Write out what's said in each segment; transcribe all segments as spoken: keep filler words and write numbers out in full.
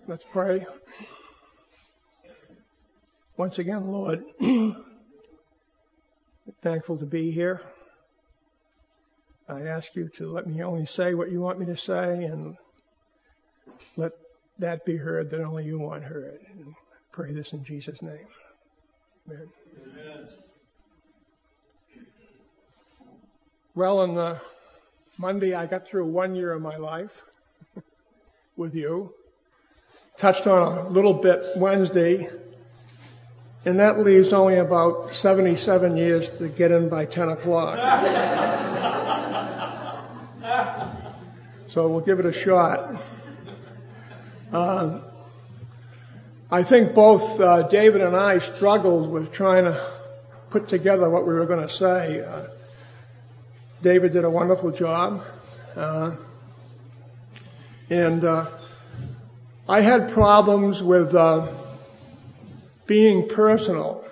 Let's pray. Once again, Lord, I'm thankful to be here. I ask you to let me only say what you want me to say and let that be heard that only you want heard. And I pray this in Jesus' name. Amen. Amen. Well, on the Monday, I got through one year of my life with you. Touched on a little bit Wednesday, and that leaves only about seventy-seven years to get in by ten o'clock. So we'll give it a shot. Uh, I think both uh, David and I struggled with trying to put together what we were going to say. Uh, David did a wonderful job. Uh, and uh, I had problems with uh, being personal.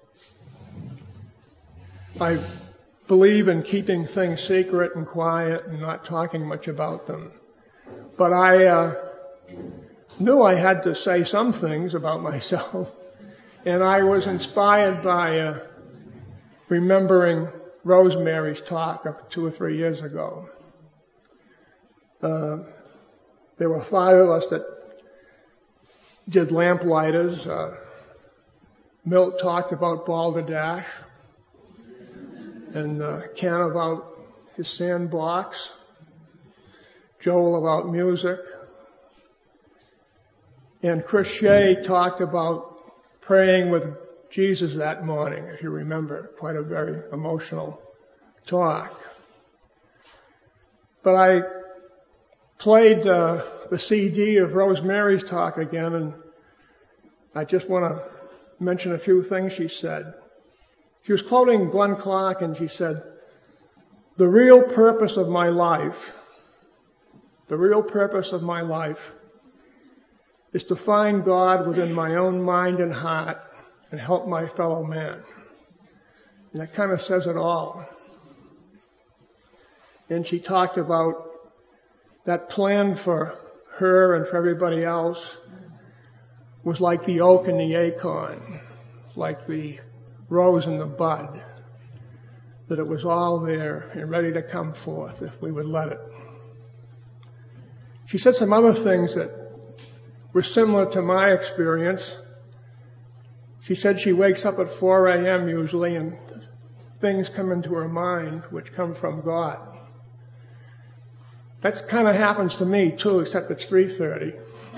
I believe in keeping things secret and quiet and not talking much about them. But I uh, knew I had to say some things about myself. And I was inspired by uh, remembering Rosemary's talk of two or three years ago. Uh, there were five of us that did lamplighters. Uh, Milt talked about balderdash, and uh, Ken about his sandbox, Joel about music, and Chris Shea talked about praying with Jesus that morning, if you remember. Quite a very emotional talk. But I played uh, the C D of Rosemary's talk again, and I just want to mention a few things she said. She was quoting Glenn Clark, and she said, "The real purpose of my life, the real purpose of my life is to find God within my own mind and heart and help my fellow man." And that kind of says it all. And she talked about that plan for her and for everybody else was like the oak and the acorn, like the rose and the bud, that it was all there and ready to come forth if we would let it. She said some other things that were similar to my experience. She said she wakes up at four a.m. usually, and things come into her mind which come from God. That kind of happens to me too, except it's three thirty.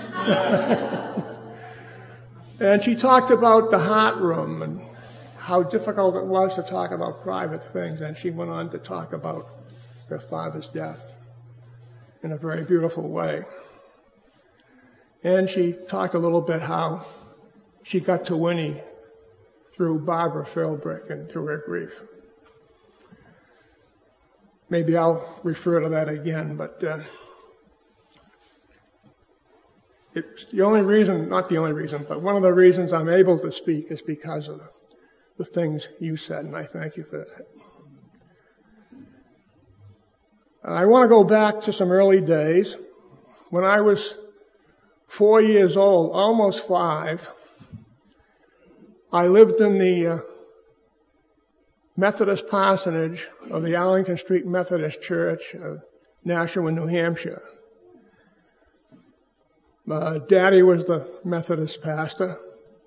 And she talked about the heart room and how difficult it was to talk about private things, and she went on to talk about her father's death in a very beautiful way. And she talked a little bit how she got to Winnie through Barbara Philbrick and through her grief. Maybe I'll refer to that again, but uh, it's the only reason, not the only reason, but one of the reasons I'm able to speak is because of the things you said, and I thank you for that. I want to go back to some early days. When I was four years old, almost five, I lived in the uh, Methodist parsonage of the Arlington Street Methodist Church of Nashua, New Hampshire. Uh, Daddy was the Methodist pastor.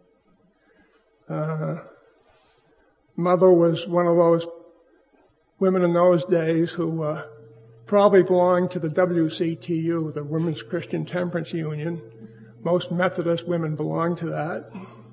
Uh, Mother was one of those women in those days who uh, probably belonged to the W C T U, the Women's Christian Temperance Union. Most Methodist women belong to that.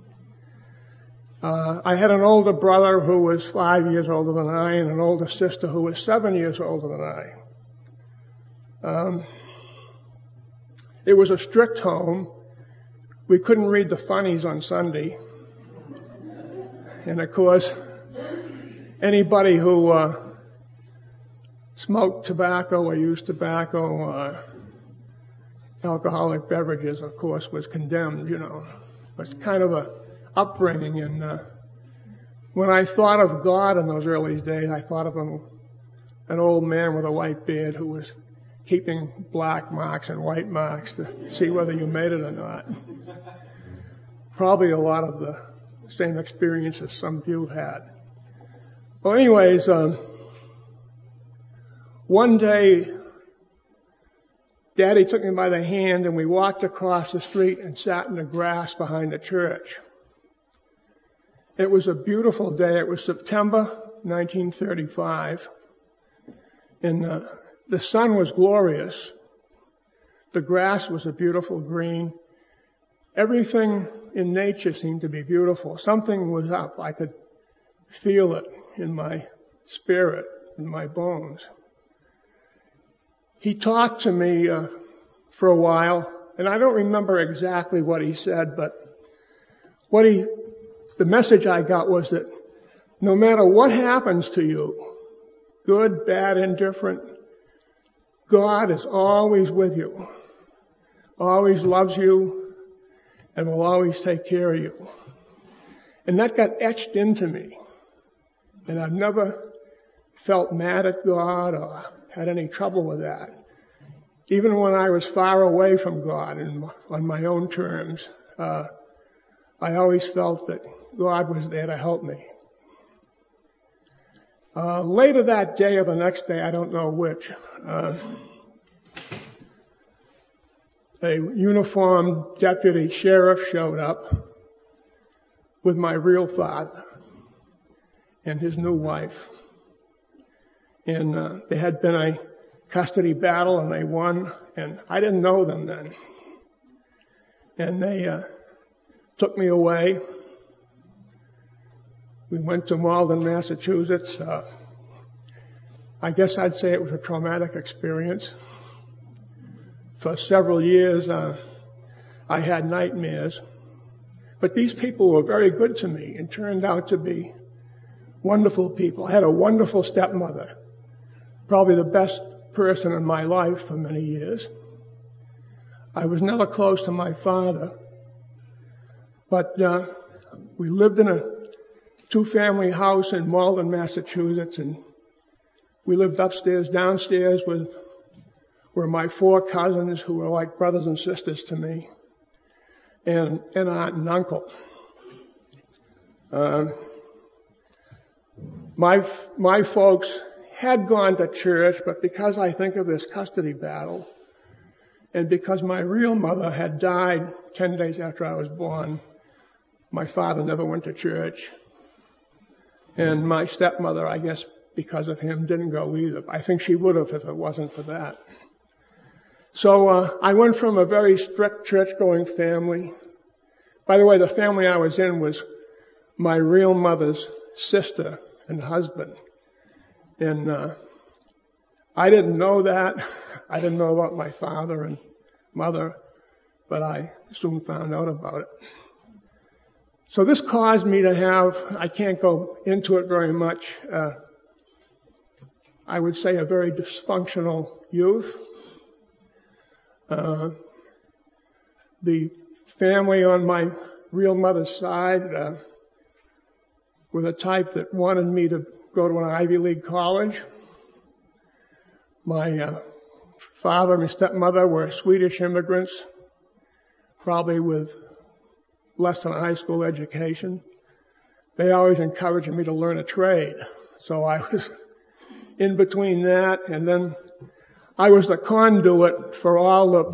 Uh, I had an older brother who was five years older than I, and an older sister who was seven years older than I. Um, it was a strict home. We couldn't read the funnies on Sunday. And of course, anybody who uh, smoked tobacco or used tobacco, uh, alcoholic beverages, of course, was condemned, you know. It was kind of a upbringing, and uh, when I thought of God in those early days, I thought of him, an old man with a white beard who was keeping black marks and white marks to see whether you made it or not. Probably a lot of the same experiences some of you had. Well, anyways, um, one day, Daddy took me by the hand and we walked across the street and sat in the grass behind the church. It was a beautiful day. It was September nineteen thirty-five. And uh, the sun was glorious. The grass was a beautiful green. Everything in nature seemed to be beautiful. Something was up. I could feel it in my spirit, in my bones. He talked to me uh, for a while, and I don't remember exactly what he said, but what he, the message I got was that no matter what happens to you, good, bad, indifferent, God is always with you, always loves you, and will always take care of you. And that got etched into me. And I've never felt mad at God or had any trouble with that. Even when I was far away from God and on my own terms, uh, I always felt that God was there to help me. Uh, later that day or the next day, I don't know which, uh, a uniformed deputy sheriff showed up with my real father and his new wife. And uh, there had been a custody battle and they won, and I didn't know them then. And they uh, took me away. We went to Malden, Massachusetts. Uh, I guess I'd say it was a traumatic experience. For several years, uh, I had nightmares. But these people were very good to me and turned out to be wonderful people. I had a wonderful stepmother, probably the best person in my life for many years. I was never close to my father, but uh, we lived in a two-family house in Malden, Massachusetts, and we lived upstairs. Downstairs with, were my four cousins who were like brothers and sisters to me, and an aunt and uncle. Um, my my folks had gone to church, but because I think of this custody battle, and because my real mother had died ten days after I was born, my father never went to church. And my stepmother, I guess because of him, didn't go either. I think she would have if it wasn't for that. So uh, I went from a very strict church-going family. By the way, the family I was in was my real mother's sister and husband. And uh, I didn't know that. I didn't know about my father and mother, but I soon found out about it. So this caused me to have, I can't go into it very much, uh, I would say a very dysfunctional youth. Uh, the family on my real mother's side uh, were the type that wanted me to go to an Ivy League college. My uh, father and my stepmother were Swedish immigrants, probably with less than a high school education. They always encouraged me to learn a trade. So I was in between that, and then I was the conduit for all the,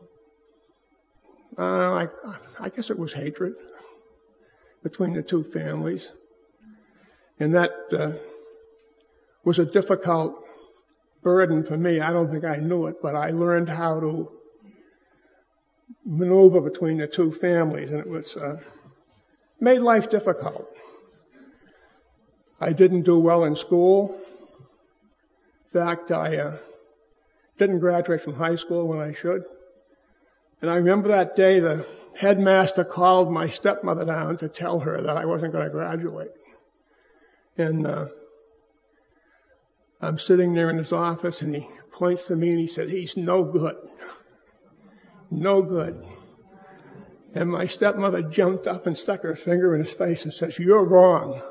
uh, I, I guess it was hatred between the two families. And that uh, was a difficult burden for me. I don't think I knew it, but I learned how to maneuver between the two families, and it was uh, made life difficult. I didn't do well in school. In fact, I uh, didn't graduate from high school when I should. And I remember that day the headmaster called my stepmother down to tell her that I wasn't going to graduate. And uh, I'm sitting there in his office, and he points to me and he said, "He's no good. No good." And my stepmother jumped up and stuck her finger in his face and says, "You're wrong."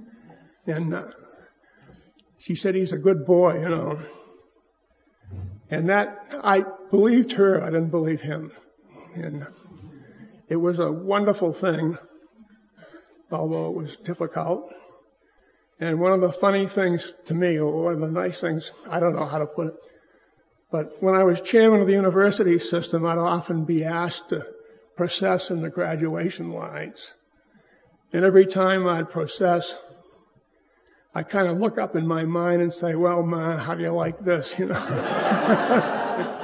And uh, she said, "He's a good boy, you know." And that, I believed her, I didn't believe him. And it was a wonderful thing, although it was difficult. And one of the funny things to me, or one of the nice things, I don't know how to put it, but when I was chairman of the university system, I'd often be asked to process in the graduation lines. And every time I'd process, I kind of look up in my mind and say, well, Ma, how do you like this, you know?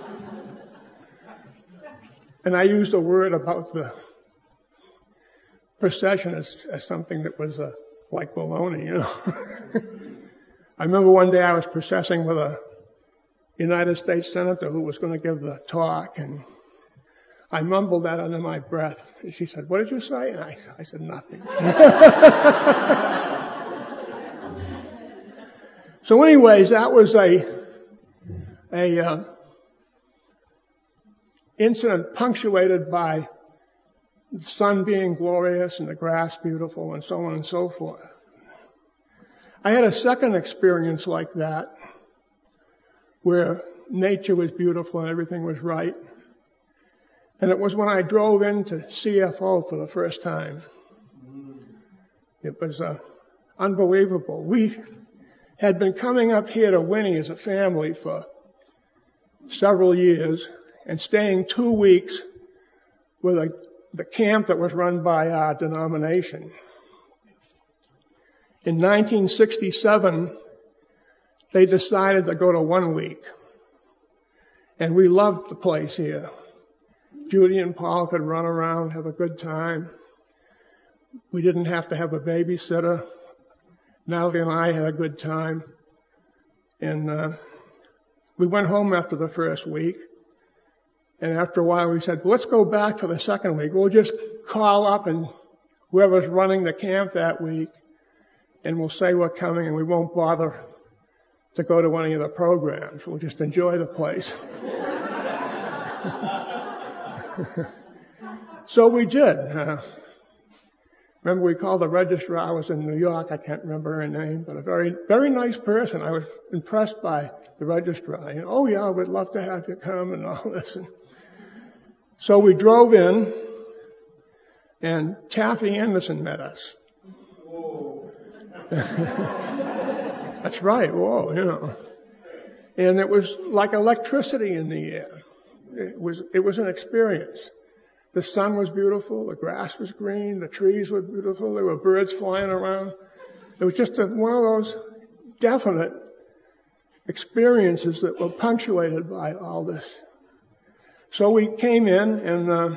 And I used a word about the procession as, as something that was uh, like baloney, you know. I remember one day I was processing with a United States Senator who was going to give the talk, and I mumbled that under my breath. And she said, what did you say? And I, I said, nothing. So anyways, that was a, a, uh, incident punctuated by the sun being glorious and the grass beautiful and so on and so forth. I had a second experience like that where nature was beautiful and everything was right. And it was when I drove into C F O for the first time. It was uh, unbelievable. We had been coming up here to Winnie as a family for several years and staying two weeks with a, the camp that was run by our denomination. In nineteen sixty-seven, they decided to go to one week. And we loved the place here. Judy and Paul could run around, have a good time. We didn't have to have a babysitter. Natalie and I had a good time. And uh, we went home after the first week. And after a while we said, let's go back for the second week. We'll just call up and whoever's running the camp that week, and we'll say we're coming and we won't bother to go to any of the programs. We'll just enjoy the place. So we did. Uh, remember we called the registrar, I was in New York, I can't remember her name, but a very, very nice person. I was impressed by the registrar. You know, oh yeah, we'd love to have you come and all this. And so we drove in, and Taffy Anderson met us. Whoa. That's right, whoa, you know. And it was like electricity in the air. It was, it was an experience. The sun was beautiful, the grass was green, the trees were beautiful, there were birds flying around. It was just a, one of those definite experiences that were punctuated by all this. So we came in and uh,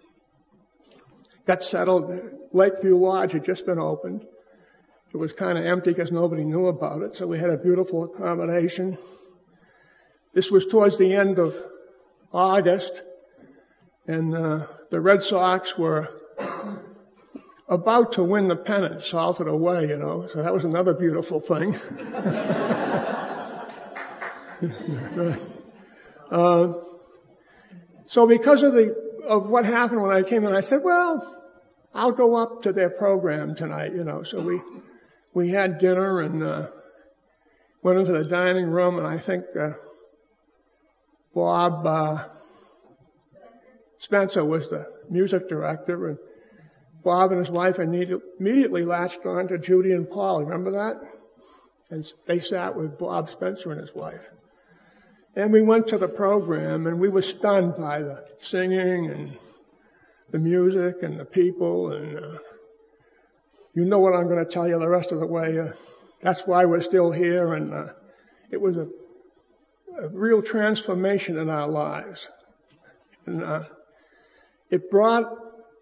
got settled. Lakeview Lodge had just been opened. It was kind of empty because nobody knew about it, so we had a beautiful accommodation. This was towards the end of August, and uh, the Red Sox were about to win the pennant, salted away, you know, so that was another beautiful thing. uh, so because of the of what happened when I came in, I said, well, I'll go up to their program tonight, you know. So we we had dinner and uh, went into the dining room, and I think uh, Bob uh, Spencer was the music director, and Bob and his wife immediately latched on to Judy and Paul. Remember that? And they sat with Bob Spencer and his wife. And we went to the program, and we were stunned by the singing and the music and the people. And uh, you know what I'm going to tell you the rest of the way. Uh, that's why we're still here. And uh, it was a, a real transformation in our lives. And uh, it brought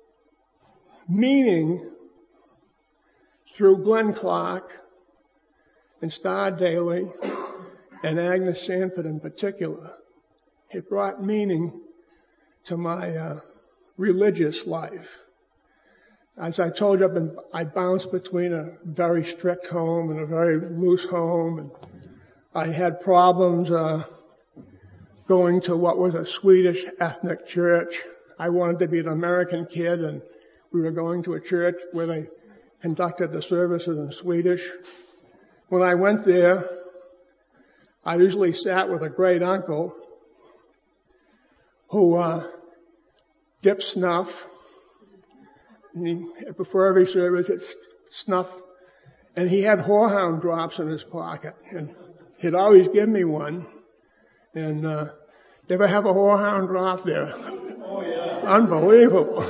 meaning through Glenn Clark and Star Daly and Agnes Sanford in particular. It brought meaning to my uh, religious life. As I told you, I've been, I bounced between a very strict home and a very loose home, and I had problems uh, going to what was a Swedish ethnic church. I wanted to be an American kid, and we were going to a church where they conducted the services in Swedish. When I went there, I usually sat with a great uncle who uh, dipped snuff. And he, before every service, he'd snuff. And he had whorehound drops in his pocket. And he'd always give me one. And uh, you ever have a whorehound drop there? Oh, yeah. Unbelievable.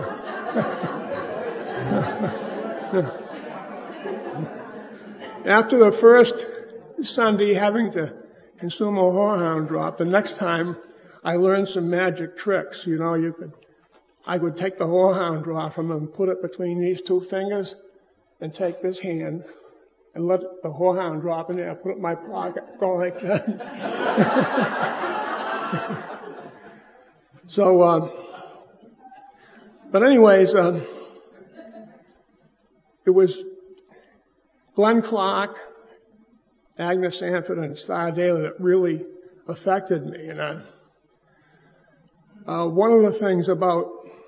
After the first Sunday having to consume a whorehound drop, the next time I learned some magic tricks. You know, you could, I would take the whorehound drop from him and put it between these two fingers and take this hand and let the whorehound drop in there, put it in my pocket, go like that. so, um, but anyways, um, it was Glenn Clark, Agnes Sanford, and Star Daly that really affected me. And uh, uh, one of the things about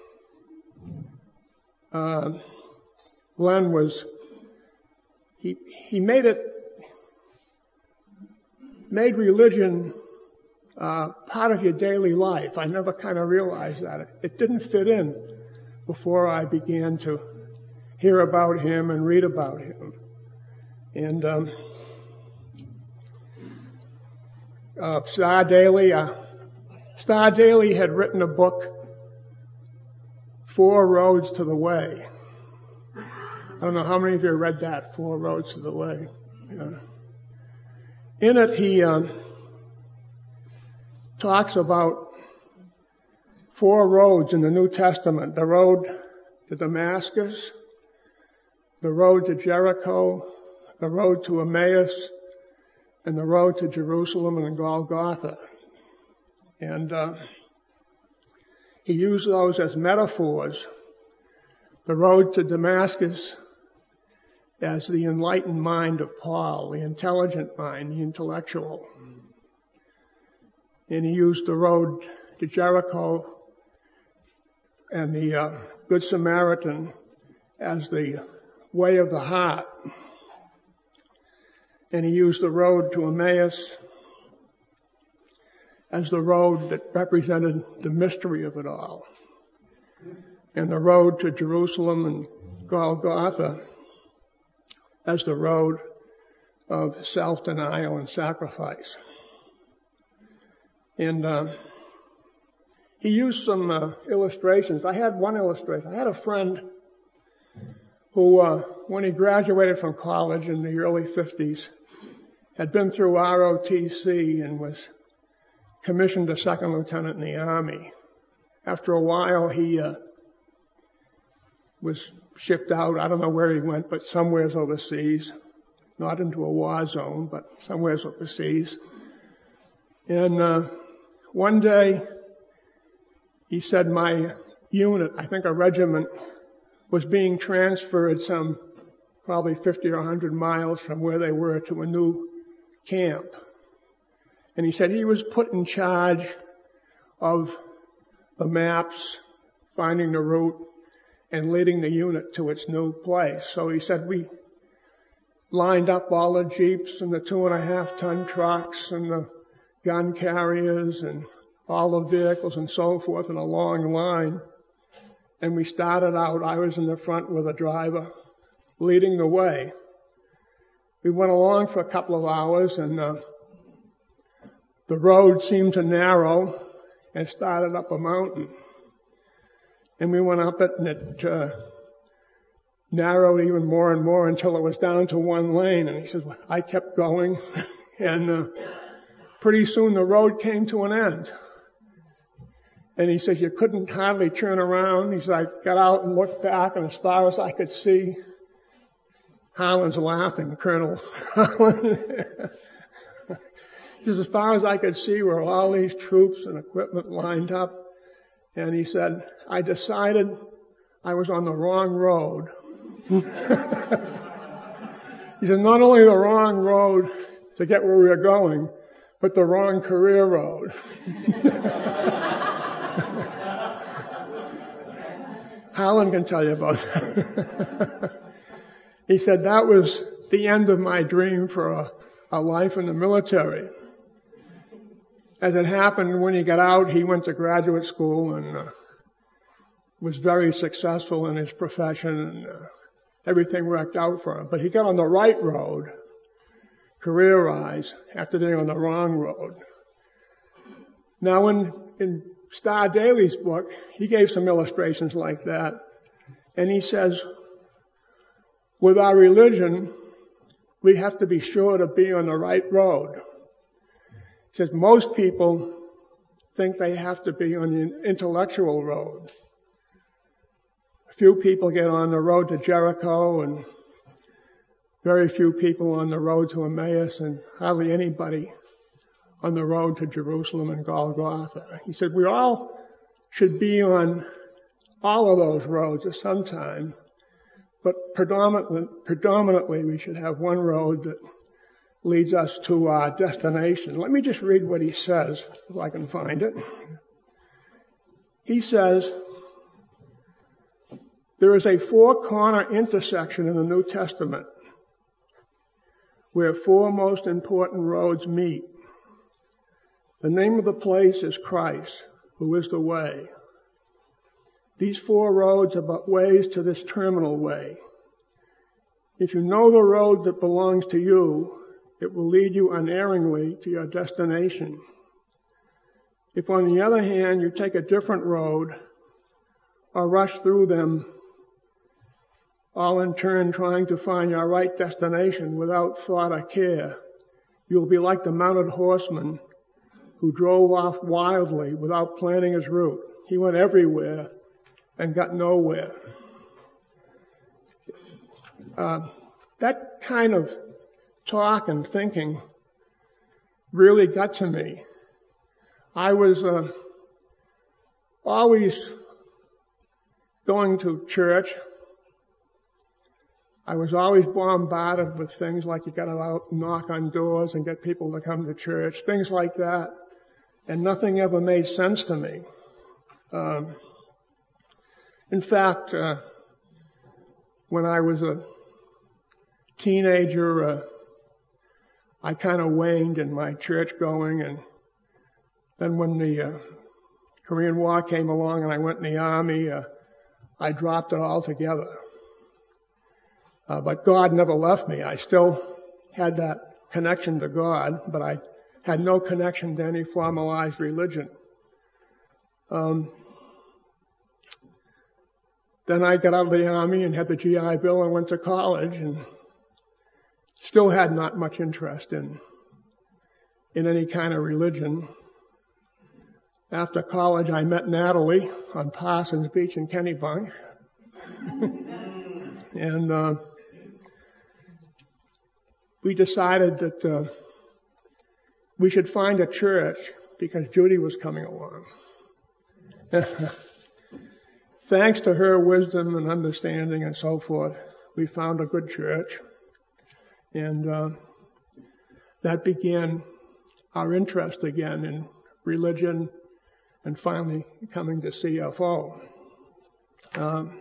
uh, Glenn was he he made it made religion uh, part of your daily life. I never kind of realized that it, it didn't fit in before I began to hear about him and read about him. And um, uh, Star Daly, uh, Star Daly had written a book, Four Roads to the Way. I don't know how many of you read that, Four Roads to the Way. Yeah. In it, he um, talks about four roads in the New Testament: the road to Damascus, the road to Jericho, the road to Emmaus, and the road to Jerusalem and Golgotha. And uh, he used those as metaphors. The road to Damascus as the enlightened mind of Paul, the intelligent mind, the intellectual. And he used the road to Jericho and the uh, Good Samaritan as the way of the heart. And he used the road to Emmaus as the road that represented the mystery of it all. And the road to Jerusalem and Golgotha as the road of self-denial and sacrifice. And uh, he used some uh, illustrations. I had one illustration. I had a friend who, uh, when he graduated from college in the early fifties, had been through R O T C and was commissioned a second lieutenant in the Army. After a while, he uh, was shipped out. I don't know where he went, but somewheres overseas. Not into a war zone, but somewheres overseas. And uh, one day, he said, my unit, I think a regiment, was being transferred some probably fifty or one hundred miles from where they were to a new camp. And he said he was put in charge of the maps, finding the route, and leading the unit to its new place. So he said we lined up all the jeeps and the two and a half ton trucks and the gun carriers and all the vehicles and so forth in a long line. And we started out. I was in the front with a driver leading the way. We went along for a couple of hours, and uh, the road seemed to narrow and started up a mountain. And we went up it, and it uh, narrowed even more and more until it was down to one lane. And he says, well, I kept going, and uh, pretty soon the road came to an end. And he says, you couldn't hardly turn around. He said, I got out and looked back, and as far as I could see, Harlan's laughing, Colonel Harlan. He says, as far as I could see were all these troops and equipment lined up. And he said, I decided I was on the wrong road. He said, not only the wrong road to get where we were going, but the wrong career road. Harlan can tell you about that. He said, that was the end of my dream for a, a life in the military. as it happened, when he got out, he went to graduate school and uh, was very successful in his profession, and uh, everything worked out for him. But he got on the right road, career-wise, after being on the wrong road. Now, in, in Star Daly's book, he gave some illustrations like that, and he says, with our religion, we have to be sure to be on the right road. He says most people think they have to be on the intellectual road. A few people get on the road to Jericho, and very few people on the road to Emmaus, and hardly anybody on the road to Jerusalem and Golgotha. He said we all should be on all of those roads at some time, but predominantly, predominantly we should have one road that leads us to our destination. Let me just read what he says, if I can find it. He says, there is a four-corner intersection in the New Testament where four most important roads meet. The name of the place is Christ, who is the way. These four roads are but ways to this terminal way. If you know the road that belongs to you, it will lead you unerringly to your destination. If, on the other hand, you take a different road or rush through them, all in turn trying to find your right destination without thought or care, you'll be like the mounted horseman who drove off wildly without planning his route. He went everywhere and got nowhere. Uh, that kind of talk and thinking really got to me. I was uh, always going to church. I was always bombarded with things like you got to out and knock on doors and get people to come to church, things like that, and nothing ever made sense to me. Um, in fact, uh, when I was a teenager, uh, I kind of waned in my church going, and then when the uh, Korean War came along and I went in the Army, uh, I dropped it altogether. Uh, but God never left me. I still had that connection to God, but I had no connection to any formalized religion. Um, then I got out of the Army and had the G I Bill and went to college, and still had not much interest in in any kind of religion. After college, I met Natalie on Parsons Beach in Kennebunk. and uh, we decided that uh, we should find a church because Judy was coming along. Thanks to her wisdom and understanding and so forth, we found a good church. And uh, that began our interest again in religion and finally coming to C F O. Um,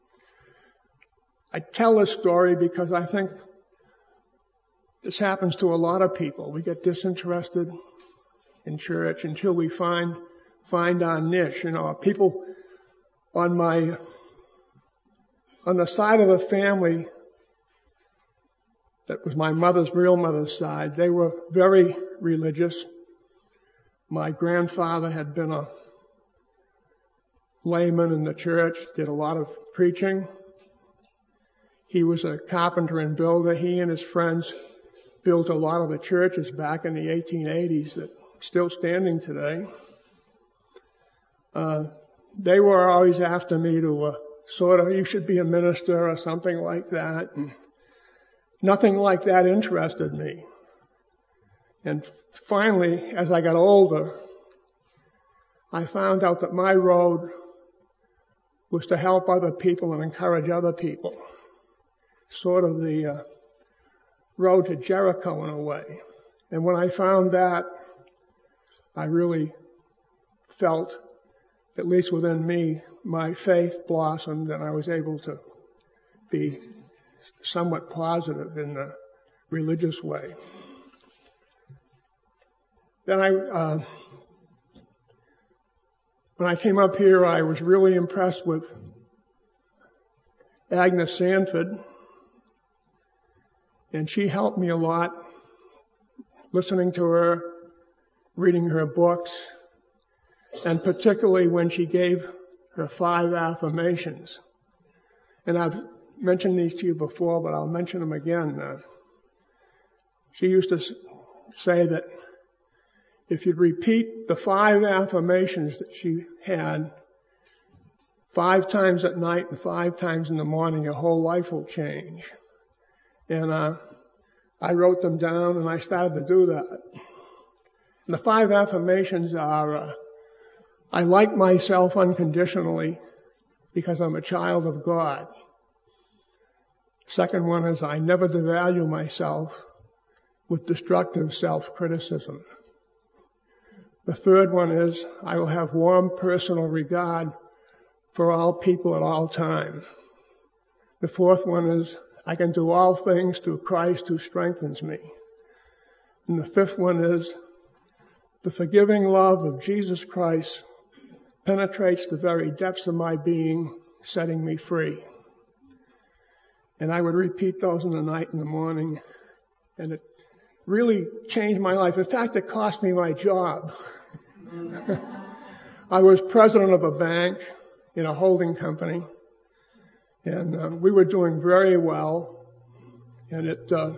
I tell this story because I think this happens to a lot of people. We get disinterested in church until we find find our niche. You know, people on my on the side of the family that was my mother's real mother's side, they were very religious. My grandfather had been a layman in the church, did a lot of preaching. He was a carpenter and builder. He and his friends built a lot of the churches back in the eighteen eighties that are still standing today. Uh, they were always after me to uh, sort of, you should be a minister or something like that. And nothing like that interested me. And finally, as I got older, I found out that my road was to help other people and encourage other people. Sort of the uh, road to Jericho in a way. And when I found that, I really felt, at least within me, my faith blossomed and I was able to be somewhat positive in the religious way. Then I uh, when I came up here, I was really impressed with Agnes Sanford, and she helped me a lot, listening to her, reading her books, and particularly when she gave her five affirmations. And I've mentioned these to you before, but I'll mention them again. Uh, she used to say that if you repeat the five affirmations that she had five times at night and five times in the morning, your whole life will change. And uh, I wrote them down, and I started to do that. And the five affirmations are, uh, I like myself unconditionally because I'm a child of God. Second one is, I never devalue myself with destructive self-criticism. The third one is, I will have warm personal regard for all people at all time. The fourth one is, I can do all things through Christ who strengthens me. And the fifth one is, the forgiving love of Jesus Christ penetrates the very depths of my being, setting me free. And I would repeat those in the night and the morning, and it really changed my life. In fact, it cost me my job. I was president of a bank in a holding company, and uh, we were doing very well, and it uh,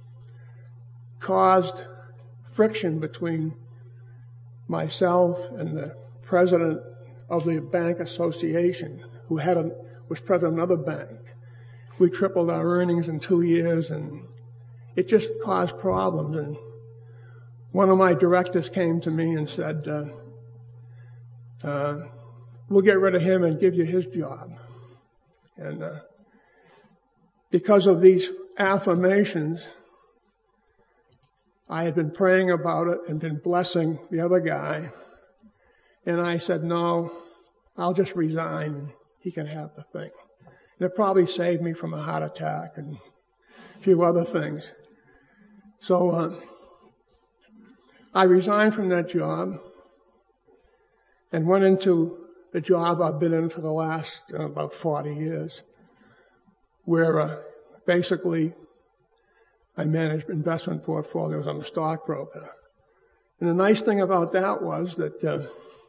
caused friction between myself and the president of the bank association, who had a, was president of another bank. We tripled our earnings in two years, and it just caused problems. And one of my directors came to me and said, uh, uh, we'll get rid of him and give you his job. And uh, because of these affirmations, I had been praying about it and been blessing the other guy. And I said, no, I'll just resign and he can have the thing. And it probably saved me from a heart attack and a few other things. So uh, I resigned from that job and went into the job I've been in for the last uh, about forty years, where uh, basically I managed investment portfolios. I'm a stockbroker. And the nice thing about that was that uh,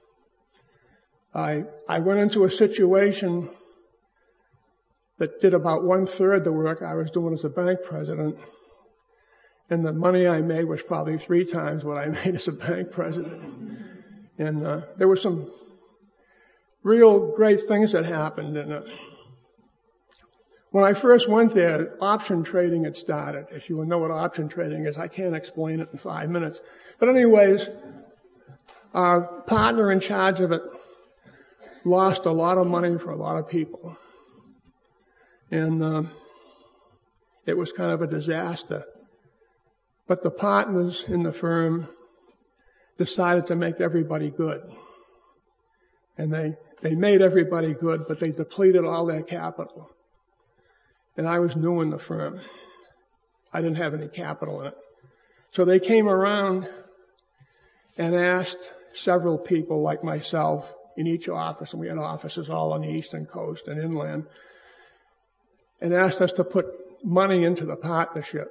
I I went into a situation that did about one-third the work I was doing as a bank president, and the money I made was probably three times what I made as a bank president. And uh, there were some real great things that happened. And uh, when I first went there, option trading had started. If you know what option trading is, I can't explain it in five minutes. But anyways, our partner in charge of it lost a lot of money for a lot of people. And uh, it was kind of a disaster. But the partners in the firm decided to make everybody good. And they, they made everybody good, but they depleted all their capital. And I was new in the firm. I didn't have any capital in it. So they came around and asked several people like myself in each office, and we had offices all on the eastern coast and inland, and asked us to put money into the partnership.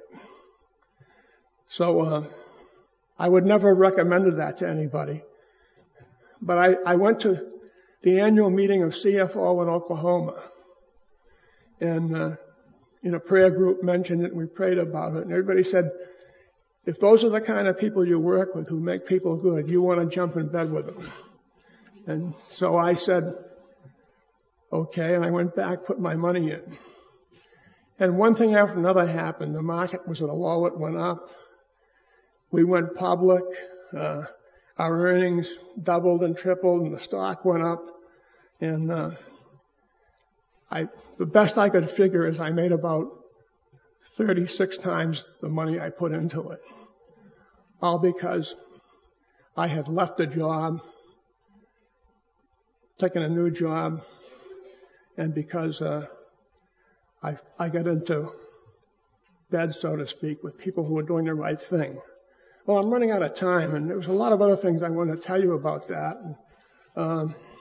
So uh, I would never have recommended that to anybody. But I, I went to the annual meeting of C F O in Oklahoma, and uh, in a prayer group mentioned it, and we prayed about it, and everybody said, if those are the kind of people you work with who make people good, you want to jump in bed with them. And so I said, okay, and I went back, put my money in. And one thing after another happened. The market was at a low, it went up. We went public. Uh, our earnings doubled and tripled, and the stock went up. And uh, I, the best I could figure is I made about thirty-six times the money I put into it. All because I had left a job, taken a new job, and because uh, I, I got into bed, so to speak, with people who were doing the right thing. Well, I'm running out of time, and there was a lot of other things I want to tell you about that. Um,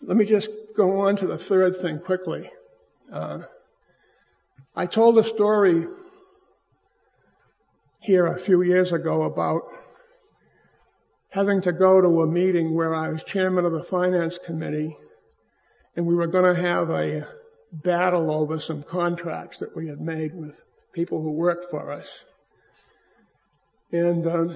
let me just go on to the third thing quickly. Uh, I told a story here a few years ago about having to go to a meeting where I was chairman of the finance committee, and we were going to have a battle over some contracts that we had made with people who worked for us. And um,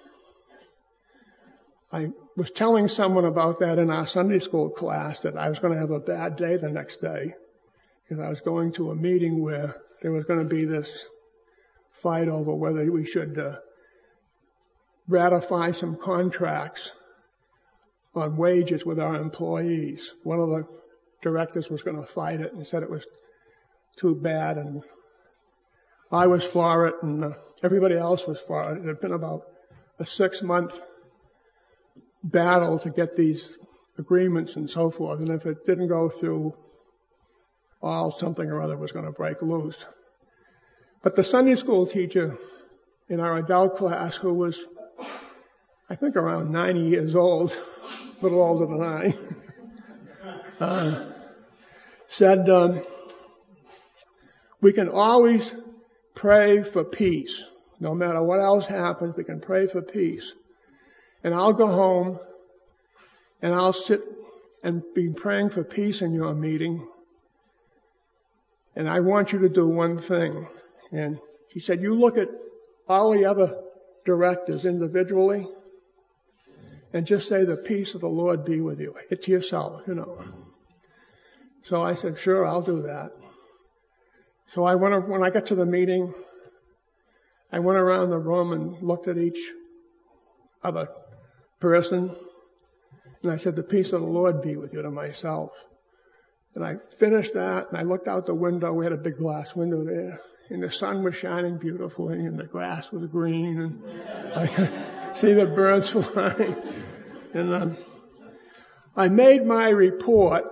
I was telling someone about that in our Sunday school class, that I was going to have a bad day the next day because I was going to a meeting where there was going to be this fight over whether we should uh, ratify some contracts on wages with our employees. One of the directors was going to fight it and said it was too bad, and I was for it, and uh, everybody else was for it. It had been about a six-month battle to get these agreements and so forth, and if it didn't go through, all something or other was going to break loose. But the Sunday school teacher in our adult class, who was, I think, around ninety years old, a little older than I, uh, said, um, we can always pray for peace. No matter what else happens, we can pray for peace. And I'll go home and I'll sit and be praying for peace in your meeting. And I want you to do one thing. And he said, you look at all the other directors individually and just say, the peace of the Lord be with you. It to yourself, you know. So I said, sure, I'll do that. So I went, when I got to the meeting, I went around the room and looked at each other person, and I said, the peace of the Lord be with you, to myself. And I finished that, and I looked out the window. We had a big glass window there, and the sun was shining beautifully, and the grass was green, and I could see the birds flying. And um, I made my report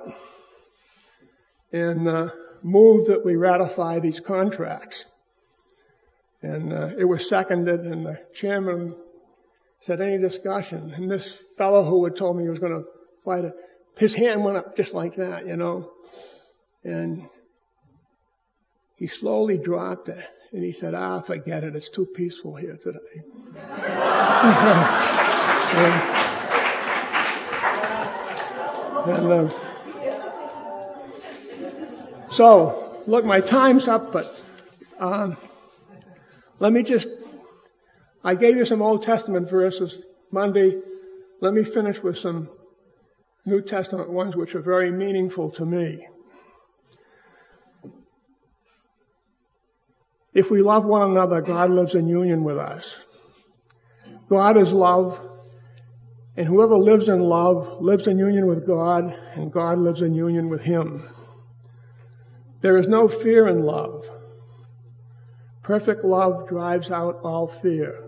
and uh, moved that we ratify these contracts. And uh, it was seconded, and the chairman said, any discussion? And this fellow who had told me he was going to fight it, his hand went up just like that, you know. And he slowly dropped it, and he said, ah, forget it, it's too peaceful here today. and, and, uh, so, look, my time's up, but um, let me just, I gave you some Old Testament verses Monday. Let me finish with some New Testament ones which are very meaningful to me. If we love one another, God lives in union with us. God is love, and whoever lives in love lives in union with God, and God lives in union with him. There is no fear in love. Perfect love drives out all fear.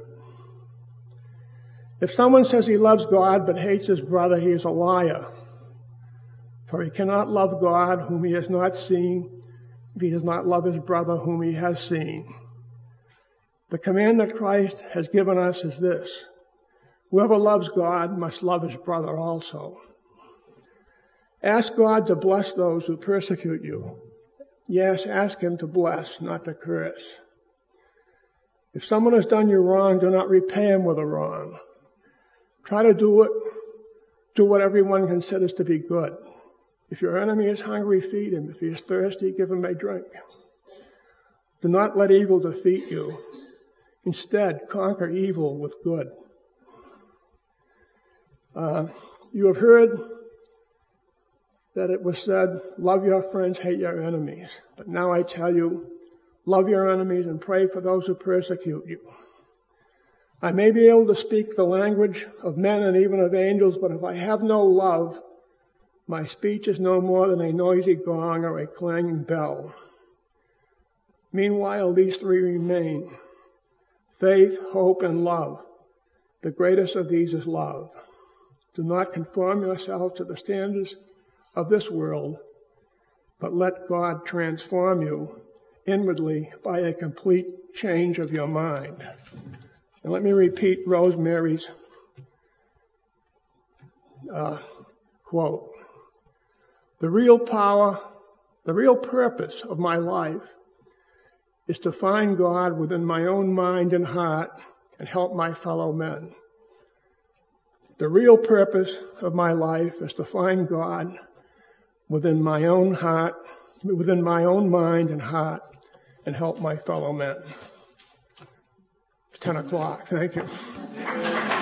If someone says he loves God but hates his brother, he is a liar. For he cannot love God whom he has not seen, if he does not love his brother whom he has seen. The command that Christ has given us is this: whoever loves God must love his brother also. Ask God to bless those who persecute you. Yes, ask him to bless, not to curse. If someone has done you wrong, do not repay him with a wrong. Try to do it, do what everyone considers to be good. If your enemy is hungry, feed him. If he is thirsty, give him a drink. Do not let evil defeat you. Instead, conquer evil with good. Uh, you have heard that it was said, love your friends, hate your enemies. But now I tell you, love your enemies and pray for those who persecute you. I may be able to speak the language of men and even of angels, but if I have no love, my speech is no more than a noisy gong or a clanging bell. Meanwhile, these three remain: faith, hope, and love. The greatest of these is love. Do not conform yourselves to the standards of this world, but let God transform you inwardly by a complete change of your mind. And let me repeat Rosemary's uh, quote. The real power, the real purpose of my life is to find God within my own mind and heart and help my fellow men. The real purpose of my life is to find God within my own heart, within my own mind and heart, and help my fellow men. It's ten o'clock. Thank you.